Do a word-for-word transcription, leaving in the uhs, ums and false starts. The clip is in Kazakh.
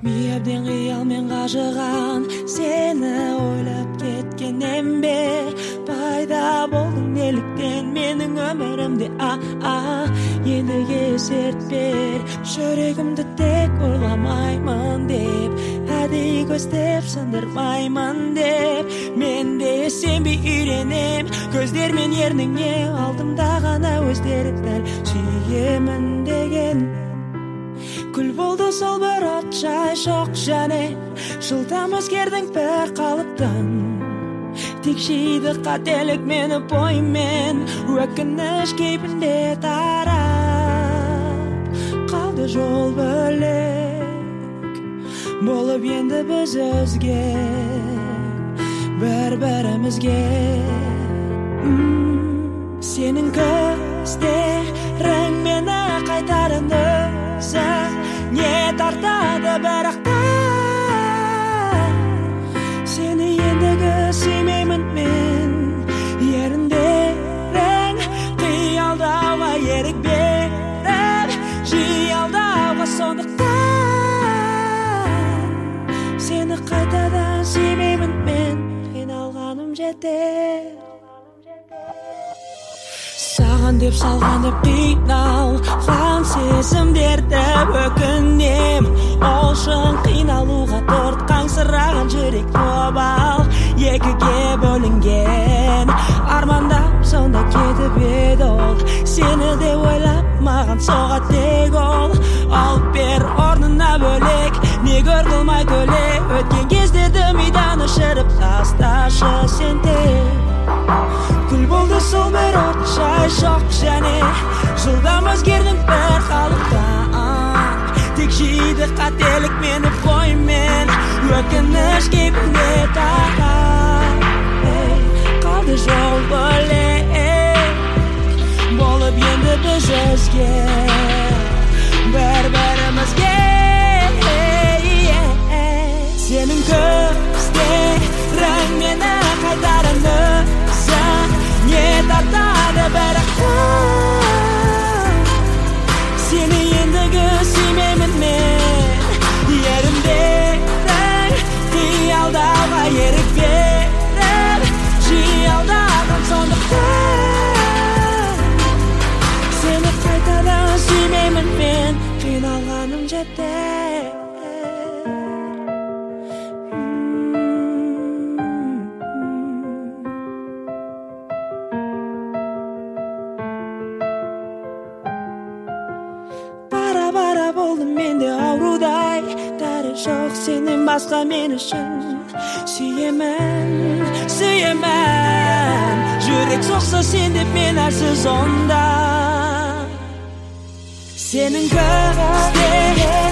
Миябден қиялмен қажыған сені ойлап кеткеннен бе пайда болдың неліктен менің өмірімде а-а ендіге серт бер жүрегімді тек ойламаймын деп әдейі көздеп сындырмаймын деп мен де сенбей үйренем көздермен ерніңе алдымда ғана өздері дәл сүйемін деген күл болды сол бір от жай жоқ және жылдам өзгердің бір қалыптан тек жейді қателік мені боймен өкініш кейпінде тарап қалды жол бөлек болып енді біз өзге бір-бірімізге сенің көздерің мені қайтарың өзің не тартады бірақ та сені ендігі сүймеймін мен еріндерің қиялдауға ерік беріп жиі алдауға сондықтан сені қайтадан сүймеймін мен қиналғаным жетер саған деп салғанды қиналған сезімдерді өкінем ол үшін қиналуға торт қаңсыраған жүрек обал екіге бөлінген армандап сонда кетіп еді ол сені де ойлап маған соғады тек ол алып бер орнына бөлек не көр қылмай төле өткен кездерді мидан өшіріп тасташы сен де күл болды сол бір от жай жоқ және жылдам өзгердің бір қалыптан тек жейді қателік мені боймен өкініш кейпінде тарап қалды жол бөлек болып енді біз өзге бір-бірімізге сенің көздерің мені қайтарың өзің не тартады бірақ та сені ендігі сүймеймін мен еріндерің қиялдауға ерік беріп жиі алдаған сондықтан сені қайтадан сүймеймін мен қиналғаным жетер бара-бара болдым менде аурудай дәрі жоқ сенен басқа мен үшін сүйемін сүйемін жүрек соқса сен деп мен әлсіз онда сенің көздерің